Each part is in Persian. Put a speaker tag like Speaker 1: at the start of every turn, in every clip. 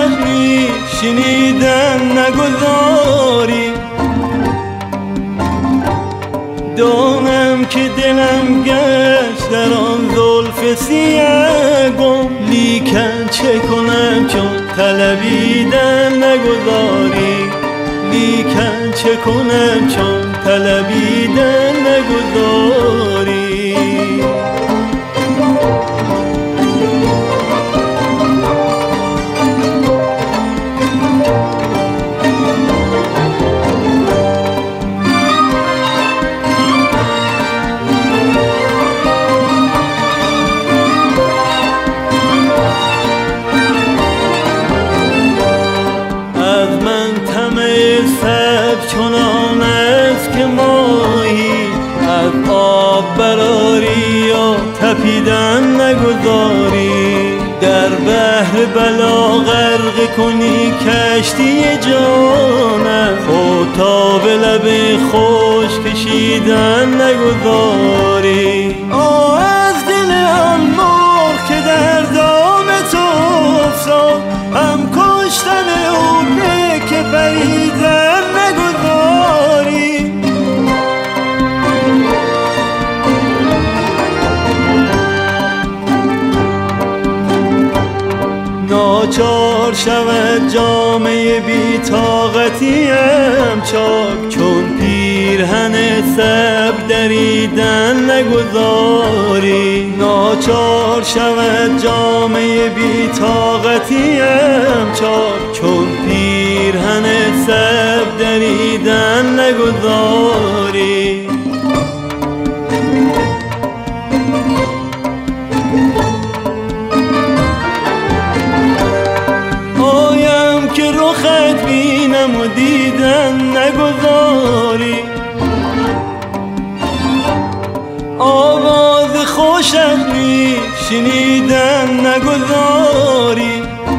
Speaker 1: شهری شنیدن نگذاری. دانم که دلم گشت در آن زلف سیه گم، لیکن چه کنم چون طلبیدن نگذاری. لیکن چه کنم چون طلبیدن نگذاری. چنان است که ماهی از آب براری و تپیدن نگذاری. در بحر بلا غرق کنی کشتی جانم، خود تا به لب خوش کشیدن نگذاری. از دل آن مرغ که در دام تو افتاد، هم کشتن او به که پریدن نگذاری. ناچار شود جامه بی طاقتیم چاک، چون پیرهن صبر دریدن نگذاری. ناچار شود جامه بی طاقتیم چاک، چون پیرهن صبر دریدن نگذاری. آیم که رخت بینم و دیدن نگذاری. آواز خوشت می شنیدن نگذاری.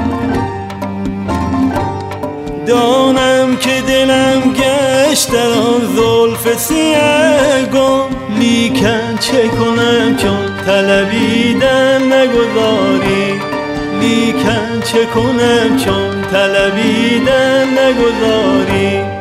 Speaker 1: دانم که دلم گشت در آن زلف سیه گم، لیکن چه کنم چون طلبیدن نگذاری. لیکن چه کنم چون طلبیدن نگذاری.